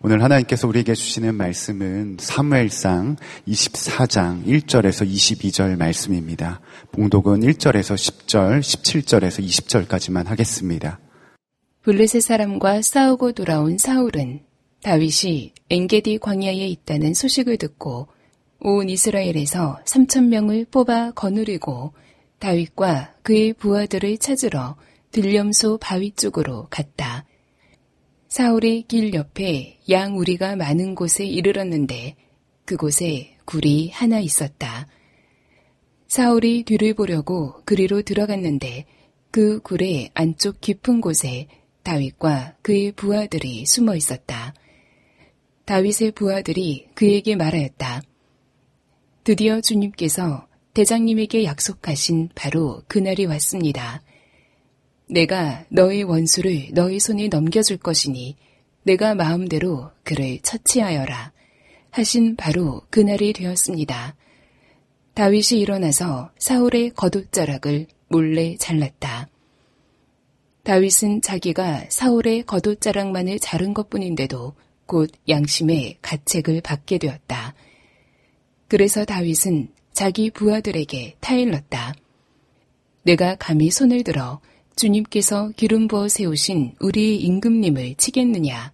오늘 하나님께서 우리에게 주시는 말씀은 사무엘상 24장 1절에서 22절 말씀입니다. 봉독은 1절에서 10절, 17절에서 20절까지만 하겠습니다. 블레셋 사람과 싸우고 돌아온 사울은 다윗이 엔게디 광야에 있다는 소식을 듣고 온 이스라엘에서 3,000명을 뽑아 거느리고 다윗과 그의 부하들을 찾으러 들렴소 바위 쪽으로 갔다. 사울의 길 옆에 양 우리가 많은 곳에 이르렀는데 그곳에 굴이 하나 있었다. 사울이 뒤를 보려고 그리로 들어갔는데 그 굴의 안쪽 깊은 곳에 다윗과 그의 부하들이 숨어 있었다. 다윗의 부하들이 그에게 말하였다. 드디어 주님께서 대장님에게 약속하신 바로 그날이 왔습니다. 내가 너의 원수를 너의 손에 넘겨줄 것이니 내가 마음대로 그를 처치하여라 하신 바로 그날이 되었습니다. 다윗이 일어나서 사울의 겉옷자락을 몰래 잘랐다. 다윗은 자기가 사울의 겉옷자락만을 자른 것뿐인데도 곧 양심의 가책을 받게 되었다. 그래서 다윗은 자기 부하들에게 타일렀다. 내가 감히 손을 들어 주님께서 기름 부어 세우신 우리 임금님을 치겠느냐.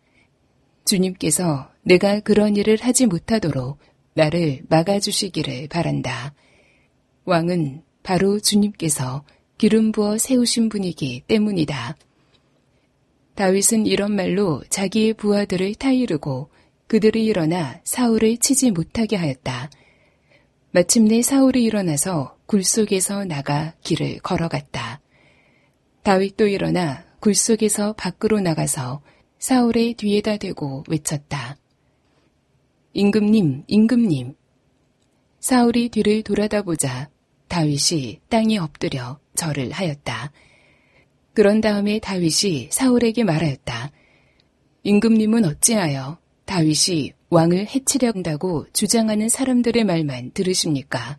주님께서 내가 그런 일을 하지 못하도록 나를 막아주시기를 바란다. 왕은 바로 주님께서 기름 부어 세우신 분이기 때문이다. 다윗은 이런 말로 자기의 부하들을 타이르고 그들이 일어나 사울을 치지 못하게 하였다. 마침내 사울이 일어나서 굴 속에서 나가 길을 걸어갔다. 다윗도 일어나 굴 속에서 밖으로 나가서 사울의 뒤에다 대고 외쳤다. 임금님, 임금님. 사울이 뒤를 돌아다보자 다윗이 땅에 엎드려 절을 하였다. 그런 다음에 다윗이 사울에게 말하였다. 임금님은 어찌하여 다윗이 왕을 해치려 한다고 주장하는 사람들의 말만 들으십니까?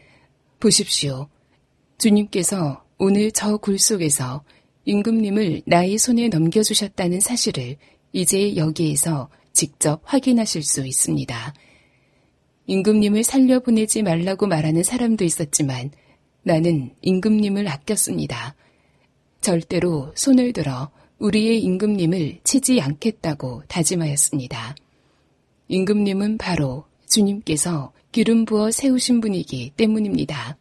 보십시오. 주님께서 오늘 저 굴 속에서 임금님을 나의 손에 넘겨주셨다는 사실을 이제 여기에서 직접 확인하실 수 있습니다. 임금님을 살려보내지 말라고 말하는 사람도 있었지만 나는 임금님을 아꼈습니다. 절대로 손을 들어 우리의 임금님을 치지 않겠다고 다짐하였습니다. 임금님은 바로 주님께서 기름 부어 세우신 분이기 때문입니다.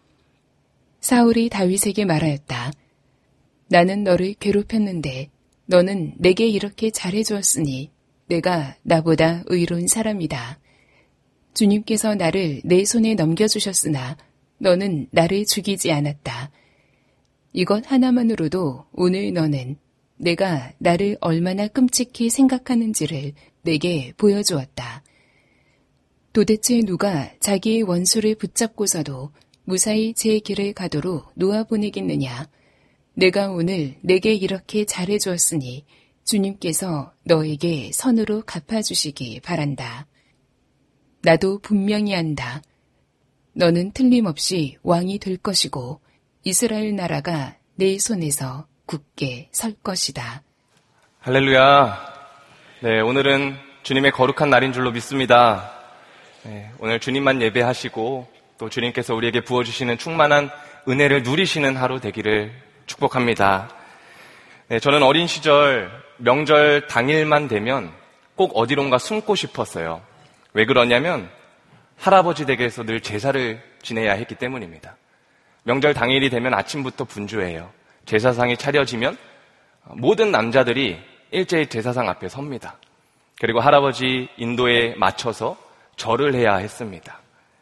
사울이 다윗에게 말하였다. 나는 너를 괴롭혔는데 너는 내게 이렇게 잘해주었으니 내가 나보다 의로운 사람이다. 주님께서 나를 내 손에 넘겨주셨으나 너는 나를 죽이지 않았다. 이것 하나만으로도 오늘 너는 내가 나를 얼마나 끔찍히 생각하는지를 내게 보여주었다. 도대체 누가 자기의 원수를 붙잡고서도 무사히 제 길을 가도록 놓아보내겠느냐. 내가 오늘 내게 이렇게 잘해주었으니 주님께서 너에게 선으로 갚아주시기 바란다. 나도 분명히 안다. 너는 틀림없이 왕이 될 것이고 이스라엘 나라가 내 손에서 굳게 설 것이다. 할렐루야. 네, 오늘은 주님의 거룩한 날인 줄로 믿습니다. 네, 오늘 주님만 예배하시고 또 주님께서 우리에게 부어주시는 충만한 은혜를 누리시는 하루 되기를 축복합니다. 네, 저는 어린 시절 명절 당일만 되면 꼭 어디론가 숨고 싶었어요. 왜 그러냐면 할아버지 댁에서 늘 제사를 지내야 했기 때문입니다. 명절 당일이 되면 아침부터 분주해요. 제사상이 차려지면 모든 남자들이 일제히 제사상 앞에 섭니다. 그리고 할아버지 인도에 맞춰서 절을 해야 했습니다.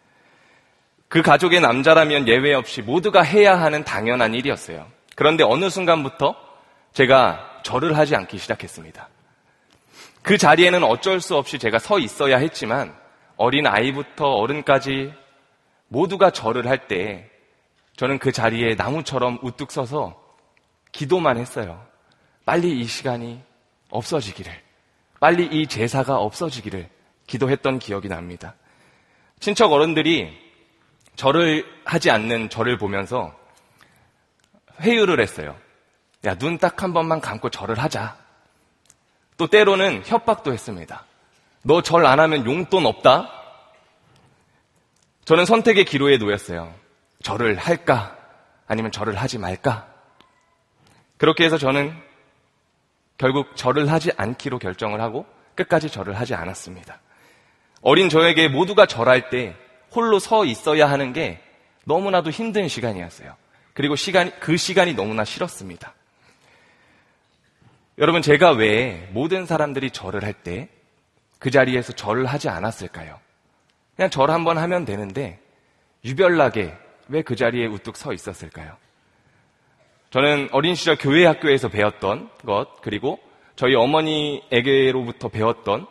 그 가족의 남자라면 예외 없이 모두가 해야 하는 당연한 일이었어요. 그런데 어느 순간부터 제가 절을 하지 않기 시작했습니다. 그 자리에는 어쩔 수 없이 제가 서 있어야 했지만 어린 아이부터 어른까지 모두가 절을 할 때 저는 그 자리에 나무처럼 우뚝 서서 기도만 했어요. 빨리 이 시간이 없어지기를, 빨리 이 제사가 없어지기를 기도했던 기억이 납니다. 친척 어른들이 절을 하지 않는 저를 보면서 회유를 했어요. 야, 눈 딱 한 번만 감고 절을 하자. 또 때로는 협박도 했습니다. 너 절 안 하면 용돈 없다? 저는 선택의 기로에 놓였어요. 절을 할까? 아니면 절을 하지 말까? 그렇게 해서 저는 결국 절을 하지 않기로 결정을 하고 끝까지 절을 하지 않았습니다. 어린 저에게 모두가 절할 때 홀로 서 있어야 하는 게 너무나도 힘든 시간이었어요. 그리고 그 시간이 너무나 싫었습니다. 여러분, 제가 왜 모든 사람들이 절을 할 때 그 자리에서 절을 하지 않았을까요? 그냥 절 한번 하면 되는데 유별나게 왜 그 자리에 우뚝 서 있었을까요? 저는 어린 시절 교회 학교에서 배웠던 것, 그리고 저희 어머니에게로부터 배웠던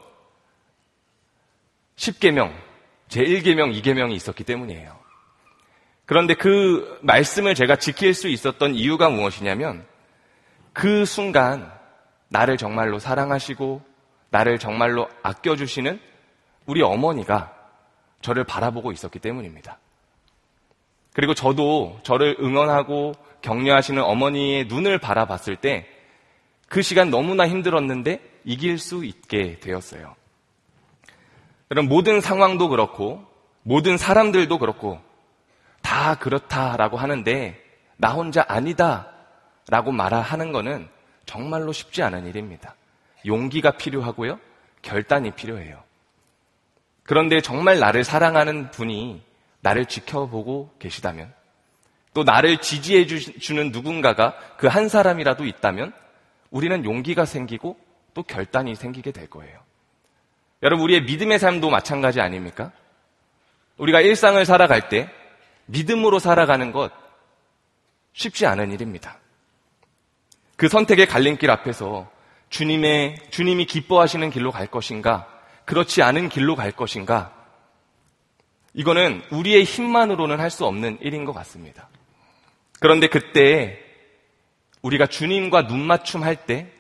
10계명, 제1계명, 2계명이 있었기 때문이에요. 그런데 그 말씀을 제가 지킬 수 있었던 이유가 무엇이냐면 그 순간 나를 정말로 사랑하시고 나를 정말로 아껴주시는 우리 어머니가 저를 바라보고 있었기 때문입니다. 그리고 저도 저를 응원하고 격려하시는 어머니의 눈을 바라봤을 때 그 시간 너무나 힘들었는데 이길 수 있게 되었어요. 여러분, 모든 상황도 그렇고 모든 사람들도 그렇고 다 그렇다라고 하는데 나 혼자 아니다라고 말하는 거는 정말로 쉽지 않은 일입니다. 용기가 필요하고요. 결단이 필요해요. 그런데 정말 나를 사랑하는 분이 나를 지켜보고 계시다면, 또 나를 지지해 주는 누군가가 그 한 사람이라도 있다면 우리는 용기가 생기고 또 결단이 생기게 될 거예요. 여러분, 우리의 믿음의 삶도 마찬가지 아닙니까? 우리가 일상을 살아갈 때 믿음으로 살아가는 것 쉽지 않은 일입니다. 그 선택의 갈림길 앞에서 주님이 기뻐하시는 길로 갈 것인가, 그렇지 않은 길로 갈 것인가, 이거는 우리의 힘만으로는 할 수 없는 일인 것 같습니다. 그런데 그때 우리가 주님과 눈맞춤 할 때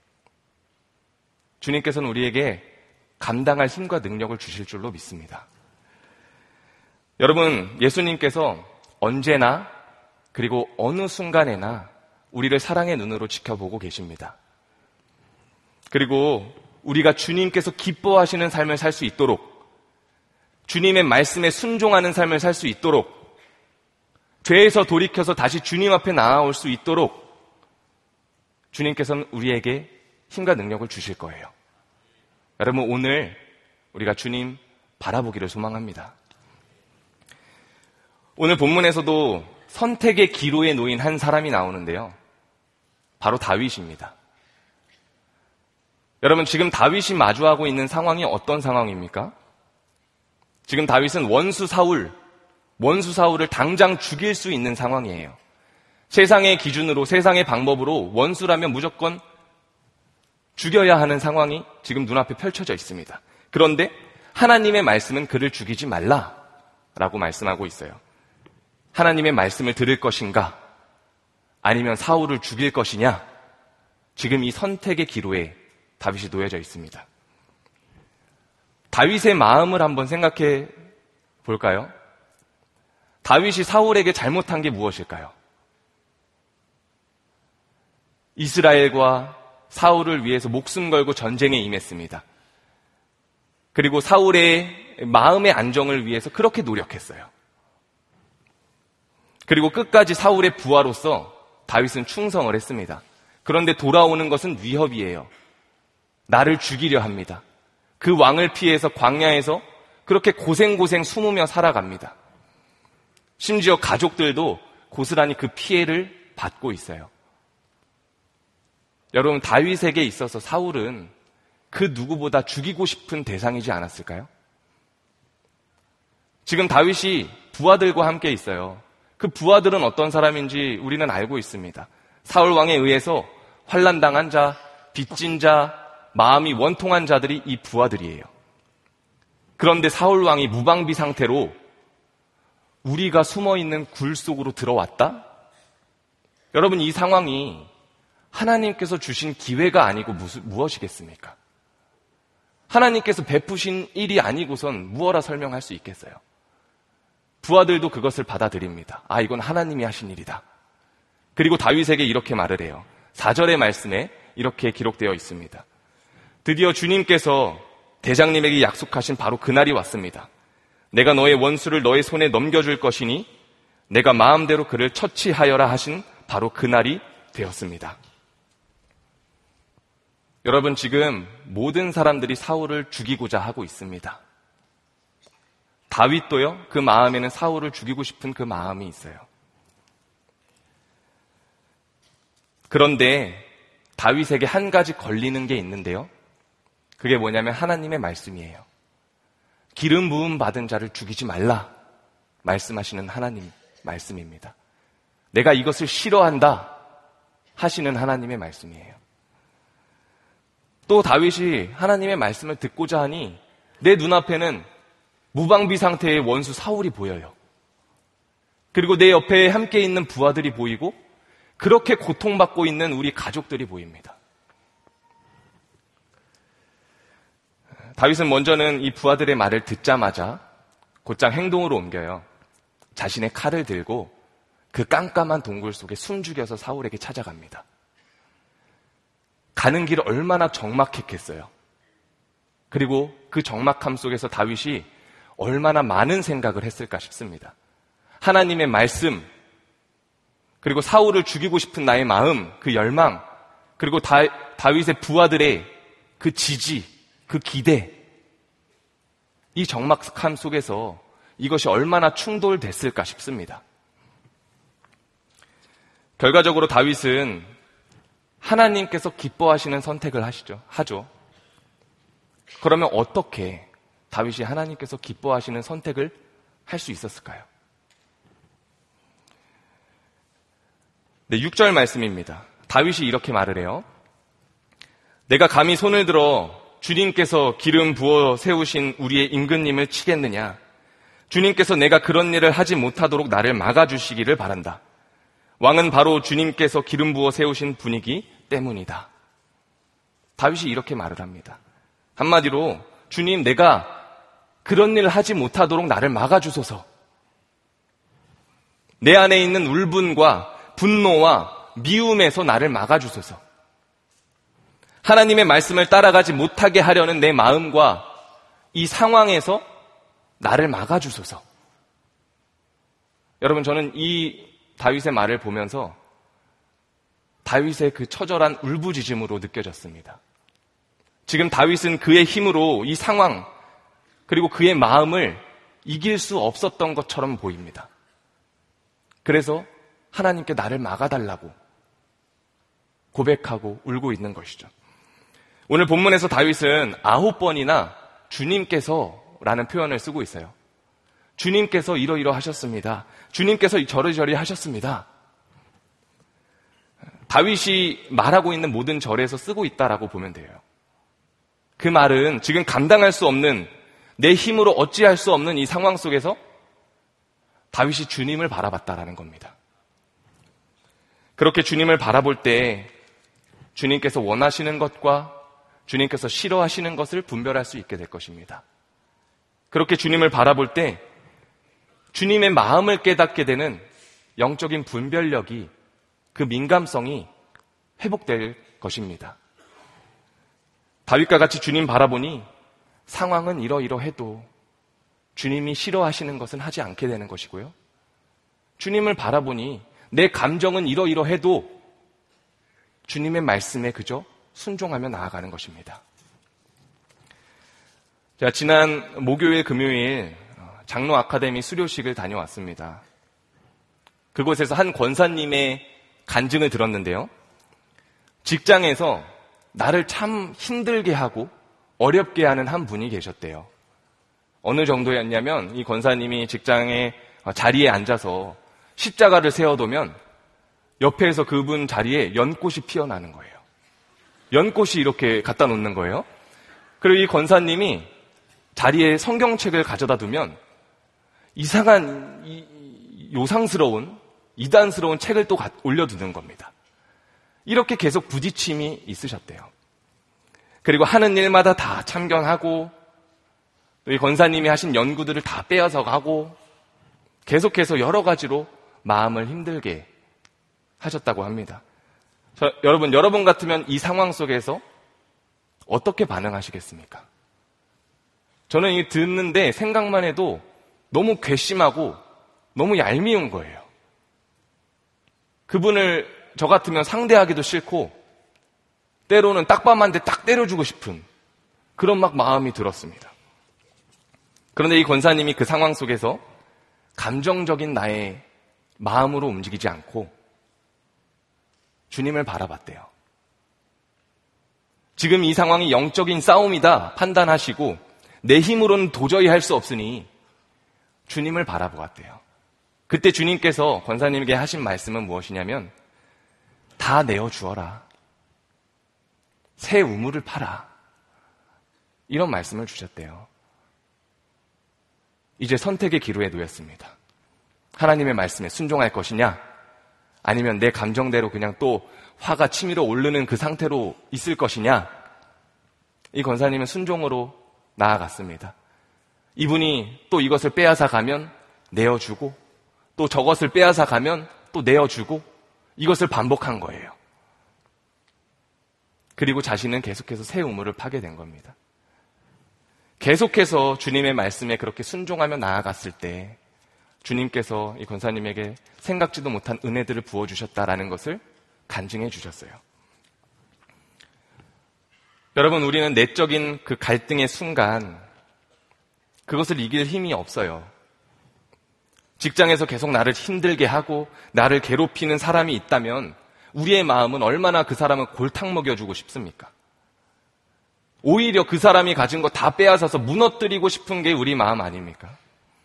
주님께서는 우리에게 감당할 힘과 능력을 주실 줄로 믿습니다. 여러분, 예수님께서 언제나 그리고 어느 순간에나 우리를 사랑의 눈으로 지켜보고 계십니다. 그리고 우리가 주님께서 기뻐하시는 삶을 살 수 있도록, 주님의 말씀에 순종하는 삶을 살 수 있도록, 죄에서 돌이켜서 다시 주님 앞에 나아올 수 있도록 주님께서는 우리에게 힘과 능력을 주실 거예요. 여러분, 오늘 우리가 주님 바라보기를 소망합니다. 오늘 본문에서도 선택의 기로에 놓인 한 사람이 나오는데요. 바로 다윗입니다. 여러분, 지금 다윗이 마주하고 있는 상황이 어떤 상황입니까? 지금 다윗은 원수 사울을 당장 죽일 수 있는 상황이에요. 세상의 기준으로, 세상의 방법으로 원수라면 무조건 죽여야 하는 상황이 지금 눈앞에 펼쳐져 있습니다. 그런데 하나님의 말씀은 그를 죽이지 말라라고 말씀하고 있어요. 하나님의 말씀을 들을 것인가? 아니면 사울을 죽일 것이냐? 지금 이 선택의 기로에 다윗이 놓여져 있습니다. 다윗의 마음을 한번 생각해 볼까요? 다윗이 사울에게 잘못한 게 무엇일까요? 이스라엘과 사울을 위해서 목숨 걸고 전쟁에 임했습니다. 그리고 사울의 마음의 안정을 위해서 그렇게 노력했어요. 그리고 끝까지 사울의 부하로서 다윗은 충성을 했습니다. 그런데 돌아오는 것은 위협이에요. 나를 죽이려 합니다. 그 왕을 피해서 광야에서 그렇게 고생고생 숨으며 살아갑니다. 심지어 가족들도 고스란히 그 피해를 받고 있어요. 여러분, 다윗에게 있어서 사울은 그 누구보다 죽이고 싶은 대상이지 않았을까요? 지금 다윗이 부하들과 함께 있어요. 그 부하들은 어떤 사람인지 우리는 알고 있습니다. 사울 왕에 의해서 환난당한 자, 빚진 자, 마음이 원통한 자들이 이 부하들이에요. 그런데 사울 왕이 무방비 상태로 우리가 숨어있는 굴 속으로 들어왔다? 여러분, 이 상황이 하나님께서 주신 기회가 아니고 무엇이겠습니까? 하나님께서 베푸신 일이 아니고선 무엇라 설명할 수 있겠어요? 부하들도 그것을 받아들입니다. 아, 이건 하나님이 하신 일이다. 그리고 다윗에게 이렇게 말을 해요. 4절의 말씀에 이렇게 기록되어 있습니다. 드디어 주님께서 대장님에게 약속하신 바로 그날이 왔습니다. 내가 너의 원수를 너의 손에 넘겨줄 것이니 내가 마음대로 그를 처치하여라 하신 바로 그날이 되었습니다. 여러분, 지금 모든 사람들이 사울을 죽이고자 하고 있습니다. 다윗도요, 그 마음에는 사울을 죽이고 싶은 그 마음이 있어요. 그런데 다윗에게 한 가지 걸리는 게 있는데요. 그게 뭐냐면 하나님의 말씀이에요. 기름 부음 받은 자를 죽이지 말라 말씀하시는 하나님 말씀입니다. 내가 이것을 싫어한다 하시는 하나님의 말씀이에요. 또 다윗이 하나님의 말씀을 듣고자 하니 내 눈앞에는 무방비 상태의 원수 사울이 보여요. 그리고 내 옆에 함께 있는 부하들이 보이고 그렇게 고통받고 있는 우리 가족들이 보입니다. 다윗은 먼저는 이 부하들의 말을 듣자마자 곧장 행동으로 옮겨요. 자신의 칼을 들고 그 깜깜한 동굴 속에 숨죽여서 사울에게 찾아갑니다. 가는 길 얼마나 적막했겠어요. 그리고 그 적막함 속에서 다윗이 얼마나 많은 생각을 했을까 싶습니다. 하나님의 말씀, 그리고 사울을 죽이고 싶은 나의 마음, 그 열망, 그리고 다윗의 부하들의 그 지지, 그 기대, 이 적막함 속에서 이것이 얼마나 충돌됐을까 싶습니다. 결과적으로 다윗은 하나님께서 기뻐하시는 선택을 하죠. 그러면 어떻게 다윗이 하나님께서 기뻐하시는 선택을 할 수 있었을까요? 네, 6절 말씀입니다. 다윗이 이렇게 말을 해요. 내가 감히 손을 들어 주님께서 기름 부어 세우신 우리의 임금님을 치겠느냐? 주님께서 내가 그런 일을 하지 못하도록 나를 막아주시기를 바란다. 왕은 바로 주님께서 기름 부어 세우신 분이기 때문이다. 다윗이 이렇게 말을 합니다. 한마디로 주님, 내가 그런 일을 하지 못하도록 나를 막아주소서. 내 안에 있는 울분과 분노와 미움에서 나를 막아주소서. 하나님의 말씀을 따라가지 못하게 하려는 내 마음과 이 상황에서 나를 막아주소서. 여러분, 저는 이 다윗의 말을 보면서 다윗의 그 처절한 울부짖음으로 느껴졌습니다. 지금 다윗은 그의 힘으로 이 상황, 그리고 그의 마음을 이길 수 없었던 것처럼 보입니다. 그래서 하나님께 나를 막아달라고 고백하고 울고 있는 것이죠. 오늘 본문에서 다윗은 9번이나 주님께서라는 표현을 쓰고 있어요. 주님께서 이러이러하셨습니다. 주님께서 저러저러 하셨습니다. 다윗이 말하고 있는 모든 절에서 쓰고 있다라고 보면 돼요. 그 말은 지금 감당할 수 없는, 내 힘으로 어찌할 수 없는 이 상황 속에서 다윗이 주님을 바라봤다라는 겁니다. 그렇게 주님을 바라볼 때 주님께서 원하시는 것과 주님께서 싫어하시는 것을 분별할 수 있게 될 것입니다. 그렇게 주님을 바라볼 때 주님의 마음을 깨닫게 되는 영적인 분별력이, 그 민감성이 회복될 것입니다. 다윗과 같이 주님 바라보니 상황은 이러이러해도 주님이 싫어하시는 것은 하지 않게 되는 것이고요. 주님을 바라보니 내 감정은 이러이러해도 주님의 말씀에 그저 순종하며 나아가는 것입니다. 자, 지난 목요일, 금요일 장로 아카데미 수료식을 다녀왔습니다. 그곳에서 한 권사님의 간증을 들었는데요. 직장에서 나를 참 힘들게 하고 어렵게 하는 한 분이 계셨대요. 어느 정도였냐면 이 권사님이 직장의 자리에 앉아서 십자가를 세워두면 옆에서 그분 자리에 연꽃이 피어나는 거예요. 연꽃이 이렇게 갖다 놓는 거예요. 그리고 이 권사님이 자리에 성경책을 가져다 두면 이상한 요상스러운 이단스러운 책을 또 올려두는 겁니다. 이렇게 계속 부딪힘이 있으셨대요. 그리고 하는 일마다 다 참견하고 또 이 권사님이 하신 연구들을 다 빼앗아 가고 계속해서 여러 가지로 마음을 힘들게 하셨다고 합니다. 여러분 같으면 이 상황 속에서 어떻게 반응하시겠습니까? 저는 이 듣는데 생각만 해도 너무 괘씸하고 너무 얄미운 거예요. 그분을 저 같으면 상대하기도 싫고 때로는 딱밤한테 딱 때려주고 싶은 그런 막 마음이 들었습니다. 그런데 이 권사님이 그 상황 속에서 감정적인 나의 마음으로 움직이지 않고 주님을 바라봤대요. 지금 이 상황이 영적인 싸움이다 판단하시고 내 힘으로는 도저히 할 수 없으니 주님을 바라보았대요. 그때 주님께서 권사님에게 하신 말씀은 무엇이냐면 다 내어주어라. 새 우물을 파라. 이런 말씀을 주셨대요. 이제 선택의 기로에 놓였습니다. 하나님의 말씀에 순종할 것이냐 아니면 내 감정대로 그냥 또 화가 치밀어 오르는 그 상태로 있을 것이냐. 이 권사님은 순종으로 나아갔습니다. 이분이 또 이것을 빼앗아 가면 내어주고 또 저것을 빼앗아 가면 또 내어주고 이것을 반복한 거예요. 그리고 자신은 계속해서 새 우물을 파게 된 겁니다. 계속해서 주님의 말씀에 그렇게 순종하며 나아갔을 때 주님께서 이 권사님에게 생각지도 못한 은혜들을 부어주셨다라는 것을 간증해 주셨어요. 여러분, 우리는 내적인 그 갈등의 순간 그것을 이길 힘이 없어요. 직장에서 계속 나를 힘들게 하고 나를 괴롭히는 사람이 있다면 우리의 마음은 얼마나 그 사람을 골탕 먹여주고 싶습니까? 오히려 그 사람이 가진 거 다 빼앗아서 무너뜨리고 싶은 게 우리 마음 아닙니까?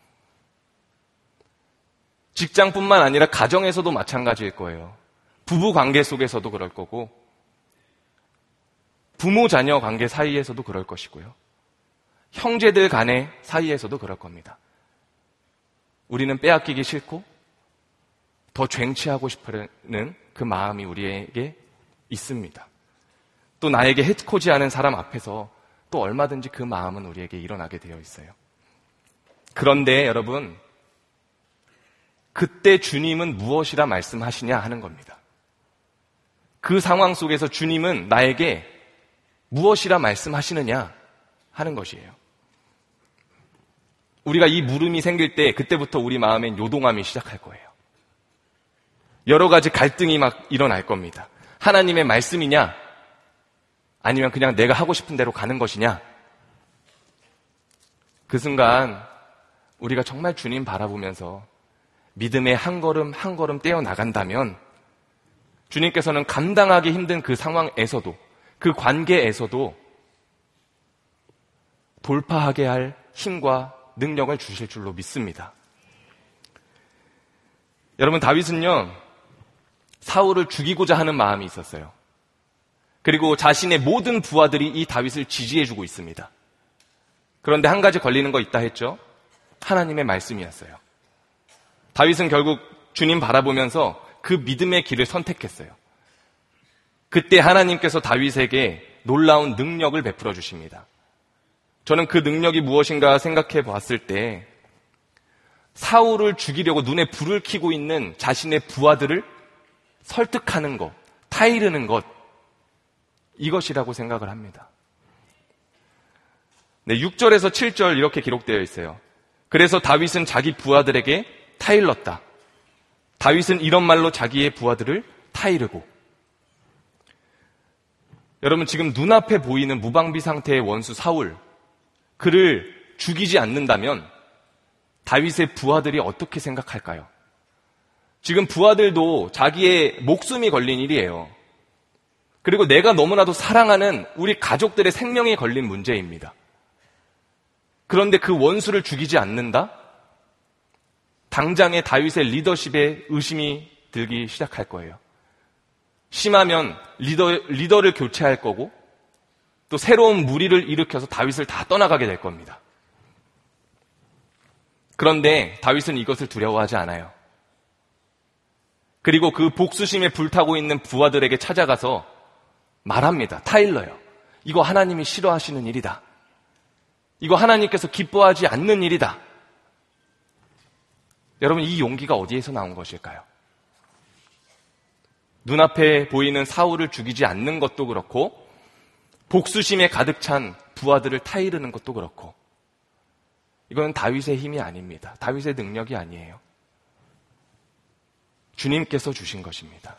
직장뿐만 아니라 가정에서도 마찬가지일 거예요. 부부 관계 속에서도 그럴 거고 부모 자녀 관계 사이에서도 그럴 것이고요. 형제들 간의 사이에서도 그럴 겁니다. 우리는 빼앗기기 싫고 더 쟁취하고 싶어하는 그 마음이 우리에게 있습니다. 또 나에게 해코지 않은 사람 앞에서 또 얼마든지 그 마음은 우리에게 일어나게 되어 있어요. 그런데 여러분, 그때 주님은 무엇이라 말씀하시냐 하는 겁니다. 그 상황 속에서 주님은 나에게 무엇이라 말씀하시느냐 하는 것이에요. 우리가 이 물음이 생길 때 그때부터 우리 마음엔 요동함이 시작할 거예요. 여러 가지 갈등이 막 일어날 겁니다. 하나님의 말씀이냐 아니면 그냥 내가 하고 싶은 대로 가는 것이냐. 그 순간 우리가 정말 주님 바라보면서 믿음의 한 걸음 한 걸음 떼어나간다면 주님께서는 감당하기 힘든 그 상황에서도 그 관계에서도 돌파하게 할 힘과 능력을 주실 줄로 믿습니다. 여러분, 다윗은요 사울을 죽이고자 하는 마음이 있었어요. 그리고 자신의 모든 부하들이 이 다윗을 지지해주고 있습니다. 그런데 한 가지 걸리는 거 있다 했죠. 하나님의 말씀이었어요. 다윗은 결국 주님 바라보면서 그 믿음의 길을 선택했어요. 그때 하나님께서 다윗에게 놀라운 능력을 베풀어 주십니다. 저는 그 능력이 무엇인가 생각해 봤을 때 사울을 죽이려고 눈에 불을 켜고 있는 자신의 부하들을 설득하는 것, 타이르는 것, 이것이라고 생각을 합니다. 네, 6절에서 7절 이렇게 기록되어 있어요. 그래서 다윗은 자기 부하들에게 타일렀다. 다윗은 이런 말로 자기의 부하들을 타이르고. 여러분, 지금 눈앞에 보이는 무방비 상태의 원수 사울, 그를 죽이지 않는다면 다윗의 부하들이 어떻게 생각할까요? 지금 부하들도 자기의 목숨이 걸린 일이에요. 그리고 내가 너무나도 사랑하는 우리 가족들의 생명이 걸린 문제입니다. 그런데 그 원수를 죽이지 않는다? 당장의 다윗의 리더십에 의심이 들기 시작할 거예요. 심하면 리더를 교체할 거고 또 새로운 무리를 일으켜서 다윗을 다 떠나가게 될 겁니다. 그런데 다윗은 이것을 두려워하지 않아요. 그리고 그 복수심에 불타고 있는 부하들에게 찾아가서 말합니다. 타일러요. 이거 하나님이 싫어하시는 일이다. 이거 하나님께서 기뻐하지 않는 일이다. 여러분, 이 용기가 어디에서 나온 것일까요? 눈앞에 보이는 사울을 죽이지 않는 것도 그렇고 복수심에 가득 찬 부하들을 타이르는 것도 그렇고, 이건 다윗의 힘이 아닙니다. 다윗의 능력이 아니에요. 주님께서 주신 것입니다.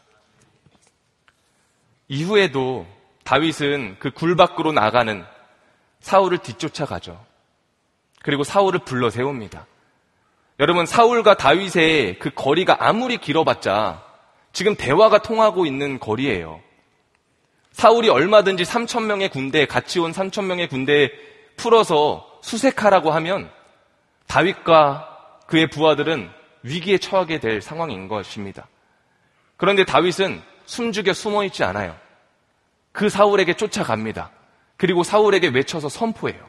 이후에도 다윗은 그 굴 밖으로 나가는 사울을 뒤쫓아가죠. 그리고 사울을 불러 세웁니다. 여러분, 사울과 다윗의 그 거리가 아무리 길어봤자 지금 대화가 통하고 있는 거리예요. 사울이 얼마든지 3,000명의 군대, 같이 온 3,000명의 군대에 풀어서 수색하라고 하면 다윗과 그의 부하들은 위기에 처하게 될 상황인 것입니다. 그런데 다윗은 숨죽여 숨어있지 않아요. 그 사울에게 쫓아갑니다. 그리고 사울에게 외쳐서 선포해요.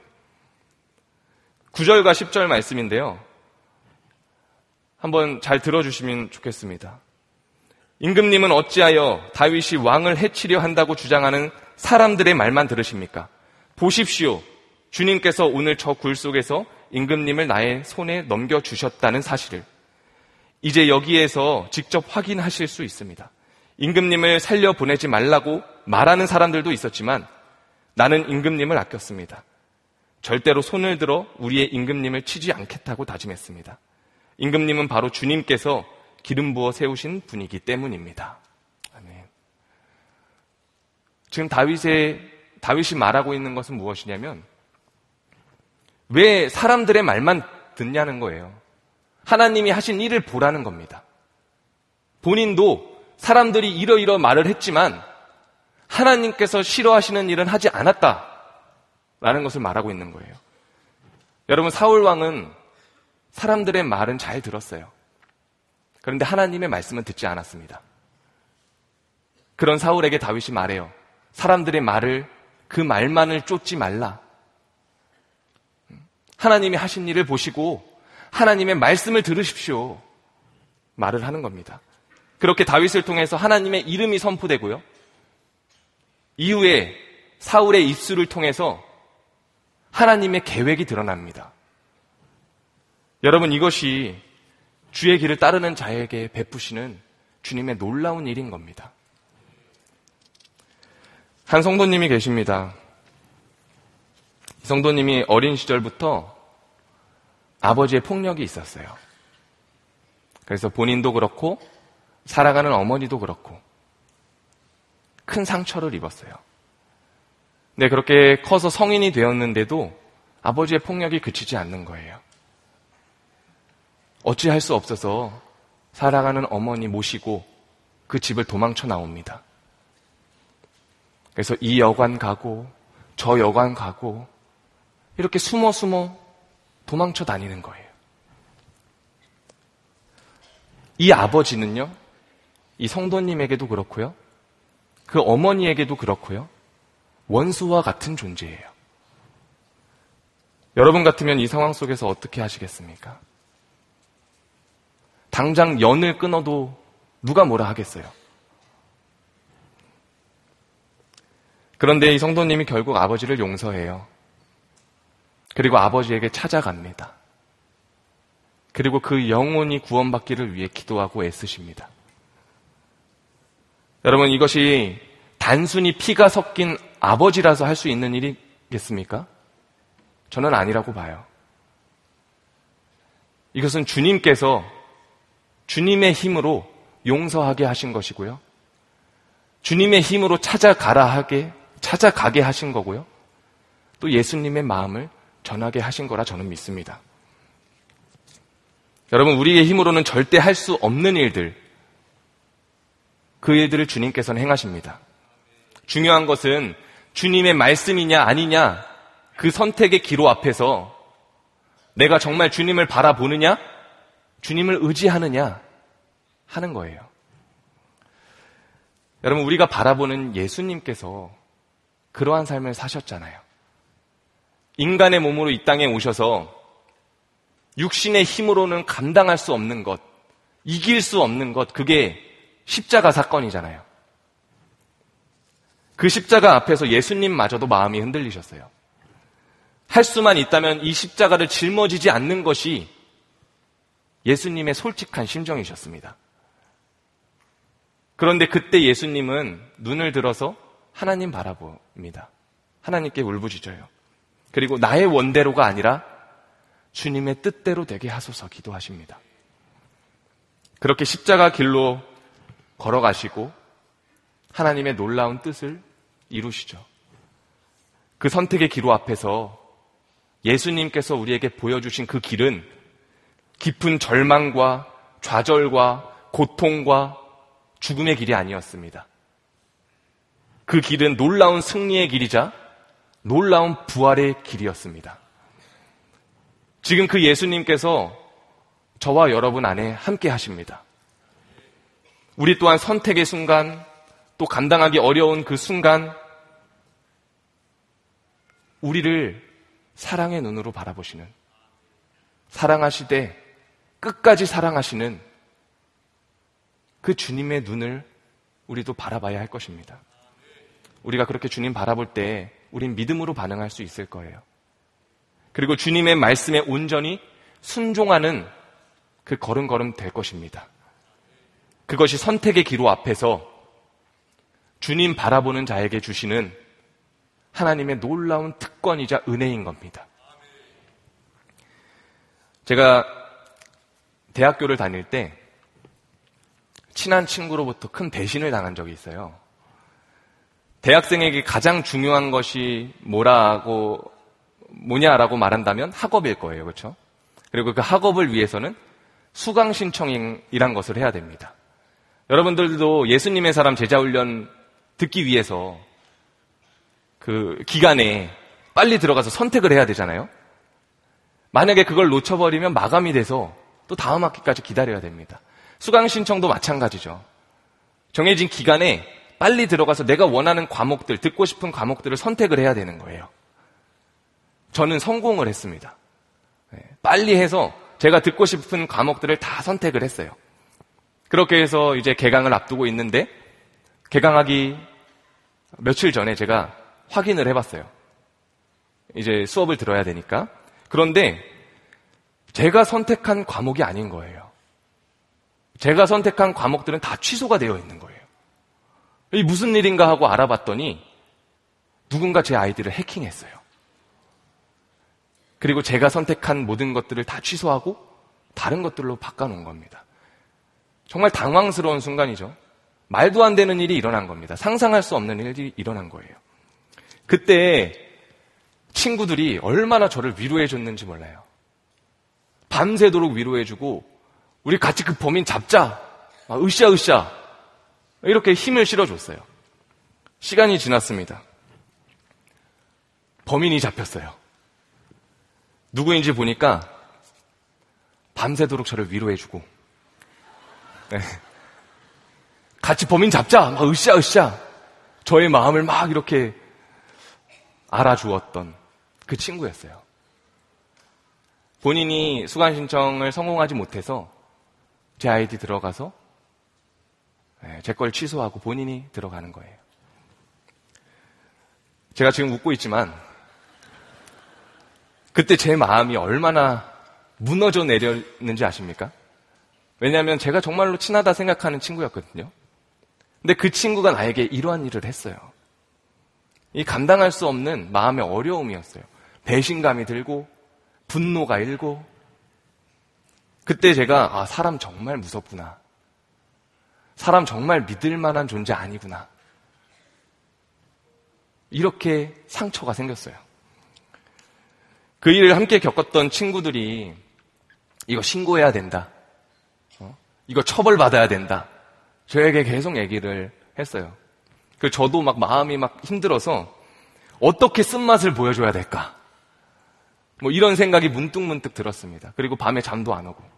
9절과 10절 말씀인데요. 한번 잘 들어주시면 좋겠습니다. 임금님은 어찌하여 다윗이 왕을 해치려 한다고 주장하는 사람들의 말만 들으십니까? 보십시오. 주님께서 오늘 저 굴 속에서 임금님을 나의 손에 넘겨주셨다는 사실을 이제 여기에서 직접 확인하실 수 있습니다. 임금님을 살려보내지 말라고 말하는 사람들도 있었지만 나는 임금님을 아꼈습니다. 절대로 손을 들어 우리의 임금님을 치지 않겠다고 다짐했습니다. 임금님은 바로 주님께서 기름 부어 세우신 분이기 때문입니다. 아멘. 지금 다윗이 말하고 있는 것은 무엇이냐면 왜 사람들의 말만 듣냐는 거예요. 하나님이 하신 일을 보라는 겁니다. 본인도 사람들이 이러이러 말을 했지만 하나님께서 싫어하시는 일은 하지 않았다라는 것을 말하고 있는 거예요. 여러분, 사울 왕은 사람들의 말은 잘 들었어요. 그런데 하나님의 말씀은 듣지 않았습니다. 그런 사울에게 다윗이 말해요. 사람들의 말을, 그 말만을 쫓지 말라. 하나님이 하신 일을 보시고 하나님의 말씀을 들으십시오. 말을 하는 겁니다. 그렇게 다윗을 통해서 하나님의 이름이 선포되고요. 이후에 사울의 입술을 통해서 하나님의 계획이 드러납니다. 여러분, 이것이 주의 길을 따르는 자에게 베푸시는 주님의 놀라운 일인 겁니다. 한 성도님이 계십니다. 이 성도님이 어린 시절부터 아버지의 폭력이 있었어요. 그래서 본인도 그렇고 살아가는 어머니도 그렇고 큰 상처를 입었어요. 네, 그렇게 커서 성인이 되었는데도 아버지의 폭력이 그치지 않는 거예요. 어찌할 수 없어서 살아가는 어머니 모시고 그 집을 도망쳐 나옵니다. 그래서 이 여관 가고 저 여관 가고 이렇게 숨어 도망쳐 다니는 거예요. 이 아버지는요, 이 성도님에게도 그렇고요, 그 어머니에게도 그렇고요, 원수와 같은 존재예요. 여러분 같으면 이 상황 속에서 어떻게 하시겠습니까? 당장 연을 끊어도 누가 뭐라 하겠어요? 그런데 이 성도님이 결국 아버지를 용서해요. 그리고 아버지에게 찾아갑니다. 그리고 그 영혼이 구원받기를 위해 기도하고 애쓰십니다. 여러분, 이것이 단순히 피가 섞인 아버지라서 할 수 있는 일이겠습니까? 저는 아니라고 봐요. 이것은 주님께서 주님의 힘으로 용서하게 하신 것이고요. 주님의 힘으로 찾아가게 하신 거고요. 또 예수님의 마음을 전하게 하신 거라 저는 믿습니다. 여러분, 우리의 힘으로는 절대 할 수 없는 일들, 그 일들을 주님께서는 행하십니다. 중요한 것은 주님의 말씀이냐 아니냐, 그 선택의 기로 앞에서 내가 정말 주님을 바라보느냐, 주님을 의지하느냐 하는 거예요. 여러분, 우리가 바라보는 예수님께서 그러한 삶을 사셨잖아요. 인간의 몸으로 이 땅에 오셔서 육신의 힘으로는 감당할 수 없는 것, 이길 수 없는 것, 그게 십자가 사건이잖아요. 그 십자가 앞에서 예수님마저도 마음이 흔들리셨어요. 할 수만 있다면 이 십자가를 짊어지지 않는 것이 예수님의 솔직한 심정이셨습니다. 그런데 그때 예수님은 눈을 들어서 하나님 바라봅니다. 하나님께 울부짖어요. 그리고 나의 원대로가 아니라 주님의 뜻대로 되게 하소서 기도하십니다. 그렇게 십자가 길로 걸어가시고 하나님의 놀라운 뜻을 이루시죠. 그 선택의 기로 앞에서 예수님께서 우리에게 보여주신 그 길은 깊은 절망과 좌절과 고통과 죽음의 길이 아니었습니다. 그 길은 놀라운 승리의 길이자 놀라운 부활의 길이었습니다. 지금 그 예수님께서 저와 여러분 안에 함께 하십니다. 우리 또한 선택의 순간, 또 감당하기 어려운 그 순간, 우리를 사랑의 눈으로 바라보시는, 사랑하시되 끝까지 사랑하시는 그 주님의 눈을 우리도 바라봐야 할 것입니다. 우리가 그렇게 주님 바라볼 때 우린 믿음으로 반응할 수 있을 거예요. 그리고 주님의 말씀에 온전히 순종하는 그 걸음걸음 될 것입니다. 그것이 선택의 기로 앞에서 주님 바라보는 자에게 주시는 하나님의 놀라운 특권이자 은혜인 겁니다. 제가 대학교를 다닐 때 친한 친구로부터 큰 배신을 당한 적이 있어요. 대학생에게 가장 중요한 것이 뭐냐라고 말한다면 학업일 거예요. 그렇죠? 그리고 그 학업을 위해서는 수강 신청이란 것을 해야 됩니다. 여러분들도 예수님의 사람 제자훈련 듣기 위해서 그 기간에 빨리 들어가서 선택을 해야 되잖아요. 만약에 그걸 놓쳐버리면 마감이 돼서 또 다음 학기까지 기다려야 됩니다. 수강 신청도 마찬가지죠. 정해진 기간에 빨리 들어가서 내가 원하는 과목들, 듣고 싶은 과목들을 선택을 해야 되는 거예요. 저는 성공을 했습니다. 빨리 해서 제가 듣고 싶은 과목들을 다 선택을 했어요. 그렇게 해서 이제 개강을 앞두고 있는데 개강하기 며칠 전에 제가 확인을 해봤어요. 이제 수업을 들어야 되니까. 그런데 제가 선택한 과목이 아닌 거예요. 제가 선택한 과목들은 다 취소가 되어 있는 거예요. 이 무슨 일인가 하고 알아봤더니 누군가 제 아이디를 해킹했어요. 그리고 제가 선택한 모든 것들을 다 취소하고 다른 것들로 바꿔놓은 겁니다. 정말 당황스러운 순간이죠. 말도 안 되는 일이 일어난 겁니다. 상상할 수 없는 일이 일어난 거예요. 그때 친구들이 얼마나 저를 위로해 줬는지 몰라요. 밤새도록 위로해주고 우리 같이 그 범인 잡자, 으쌰 이렇게 힘을 실어줬어요. 시간이 지났습니다. 범인이 잡혔어요. 누구인지 보니까 밤새도록 저를 위로해주고 같이 범인 잡자, 으쌰 저의 마음을 막 이렇게 알아주었던 그 친구였어요. 본인이 수강 신청을 성공하지 못해서 제 아이디 들어가서 제 걸 취소하고 본인이 들어가는 거예요. 제가 지금 웃고 있지만 그때 제 마음이 얼마나 무너져 내렸는지 아십니까? 왜냐하면 제가 정말로 친하다 생각하는 친구였거든요. 근데 그 친구가 나에게 이러한 일을 했어요. 이 감당할 수 없는 마음의 어려움이었어요. 배신감이 들고 분노가 일고 그때 제가 사람 정말 무섭구나. 사람 정말 믿을 만한 존재 아니구나. 이렇게 상처가 생겼어요. 그 일을 함께 겪었던 친구들이 이거 신고해야 된다. 이거 처벌받아야 된다. 저에게 계속 얘기를 했어요. 그래서 저도 막 마음이 막 힘들어서 어떻게 쓴맛을 보여줘야 될까? 이런 생각이 문득문득 들었습니다. 그리고 밤에 잠도 안 오고.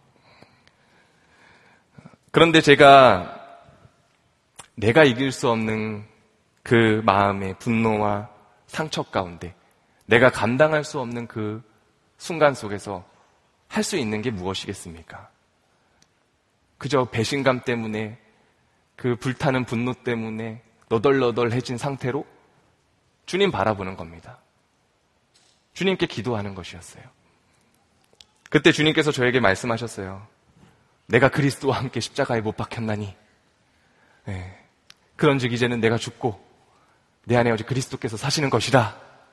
그런데 제가 내가 이길 수 없는 그 마음의 분노와 상처 가운데 내가 감당할 수 없는 그 순간 속에서 할 수 있는 게 무엇이겠습니까? 그저 배신감 때문에 그 불타는 분노 때문에 너덜너덜해진 상태로 주님 바라보는 겁니다. 주님께 기도하는 것이었어요. 그때 주님께서 저에게 말씀하셨어요. 내가 그리스도와 함께 십자가에 못 박혔나니 그런즉 이제는 내가 죽고 내 안에 오직 그리스도께서 사시는 것이라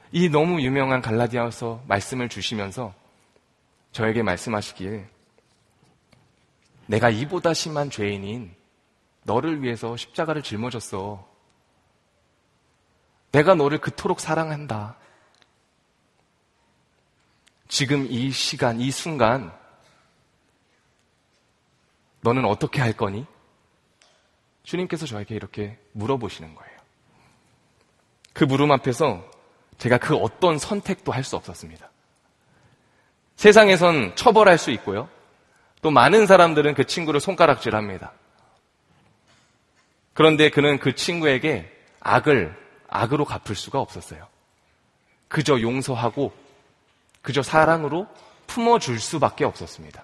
이 너무 유명한 갈라디아서 말씀을 주시면서 저에게 말씀하시길, 내가 이보다 심한 죄인인 너를 위해서 십자가를 짊어졌어. 내가 너를 그토록 사랑한다. 지금 이 시간, 이 순간 너는 어떻게 할 거니? 주님께서 저에게 이렇게 물어보시는 거예요. 그 물음 앞에서 제가 그 어떤 선택도 할 수 없었습니다. 세상에선 처벌할 수 있고요. 또 많은 사람들은 그 친구를 손가락질합니다. 그런데 그는 그 친구에게 악을 악으로 갚을 수가 없었어요. 그저 용서하고 그저 사랑으로 품어줄 수밖에 없었습니다.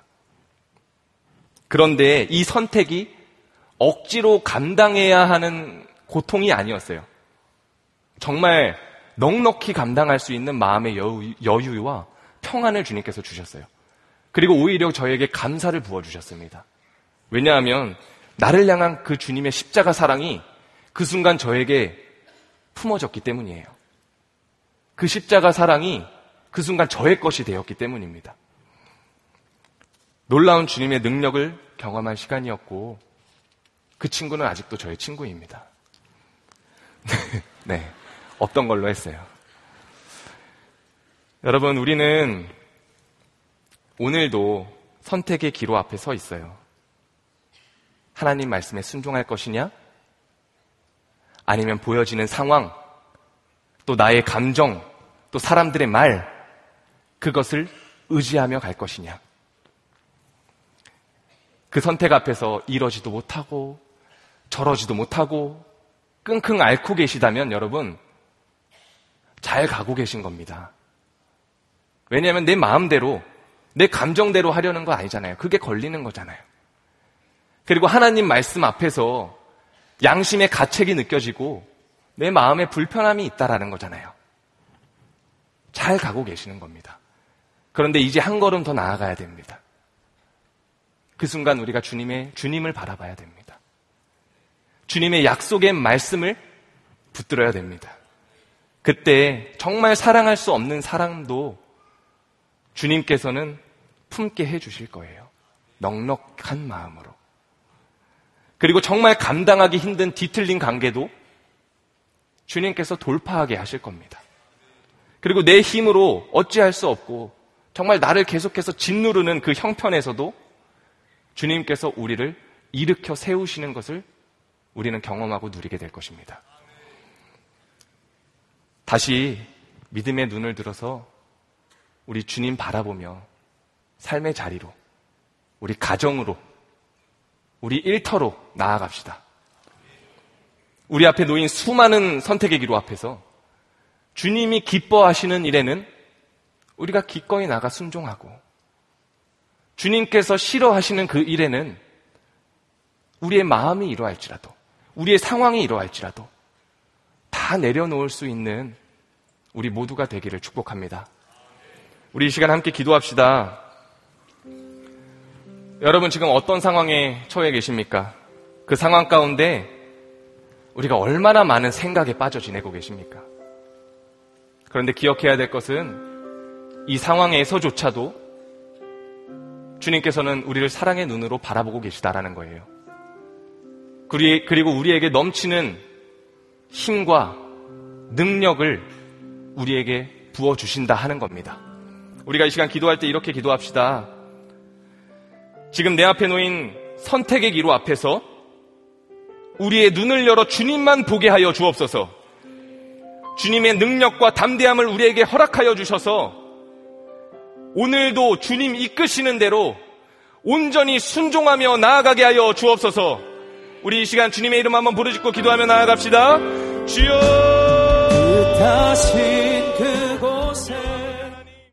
그런데 이 선택이 억지로 감당해야 하는 고통이 아니었어요. 정말 넉넉히 감당할 수 있는 마음의 여유와 평안을 주님께서 주셨어요. 그리고 오히려 저에게 감사를 부어주셨습니다. 왜냐하면 나를 향한 그 주님의 십자가 사랑이 그 순간 저에게 품어졌기 때문이에요. 그 십자가 사랑이 그 순간 저의 것이 되었기 때문입니다. 놀라운 주님의 능력을 경험한 시간이었고 그 친구는 아직도 저의 친구입니다. 네, 없던 걸로 했어요. 여러분, 우리는 오늘도 선택의 기로 앞에 서 있어요. 하나님 말씀에 순종할 것이냐? 아니면 보여지는 상황, 또 나의 감정, 또 사람들의 말, 그것을 의지하며 갈 것이냐? 그 선택 앞에서 이러지도 못하고 저러지도 못하고 끙끙 앓고 계시다면 여러분, 잘 가고 계신 겁니다. 왜냐하면 내 마음대로, 내 감정대로 하려는 거 아니잖아요. 그게 걸리는 거잖아요. 그리고 하나님 말씀 앞에서 양심의 가책이 느껴지고 내 마음에 불편함이 있다라는 거잖아요. 잘 가고 계시는 겁니다. 그런데 이제 한 걸음 더 나아가야 됩니다. 그 순간 우리가 주님을 바라봐야 됩니다. 주님의 약속의 말씀을 붙들어야 됩니다. 그때 정말 사랑할 수 없는 사랑도 주님께서는 품게 해주실 거예요. 넉넉한 마음으로. 그리고 정말 감당하기 힘든 뒤틀린 관계도 주님께서 돌파하게 하실 겁니다. 그리고 내 힘으로 어찌할 수 없고 정말 나를 계속해서 짓누르는 그 형편에서도 주님께서 우리를 일으켜 세우시는 것을 우리는 경험하고 누리게 될 것입니다. 다시 믿음의 눈을 들어서 우리 주님 바라보며 삶의 자리로, 우리 가정으로, 우리 일터로 나아갑시다. 우리 앞에 놓인 수많은 선택의 기로 앞에서 주님이 기뻐하시는 일에는 우리가 기꺼이 나가 순종하고, 주님께서 싫어하시는 그 일에는 우리의 마음이 이러할지라도, 우리의 상황이 이러할지라도 다 내려놓을 수 있는 우리 모두가 되기를 축복합니다. 우리 이 시간 함께 기도합시다. 여러분, 지금 어떤 상황에 처해 계십니까? 그 상황 가운데 우리가 얼마나 많은 생각에 빠져 지내고 계십니까? 그런데 기억해야 될 것은 이 상황에서조차도 주님께서는 우리를 사랑의 눈으로 바라보고 계시다라는 거예요. 그리고 우리에게 넘치는 힘과 능력을 우리에게 부어주신다 하는 겁니다. 우리가 이 시간 기도할 때 이렇게 기도합시다. 지금 내 앞에 놓인 선택의 기로 앞에서 우리의 눈을 열어 주님만 보게 하여 주옵소서. 주님의 능력과 담대함을 우리에게 허락하여 주셔서 오늘도 주님 이끄시는 대로 온전히 순종하며 나아가게 하여 주옵소서. 우리 이 시간 주님의 이름 한번 부르짖고 기도하며 나아갑시다. 주여, 다시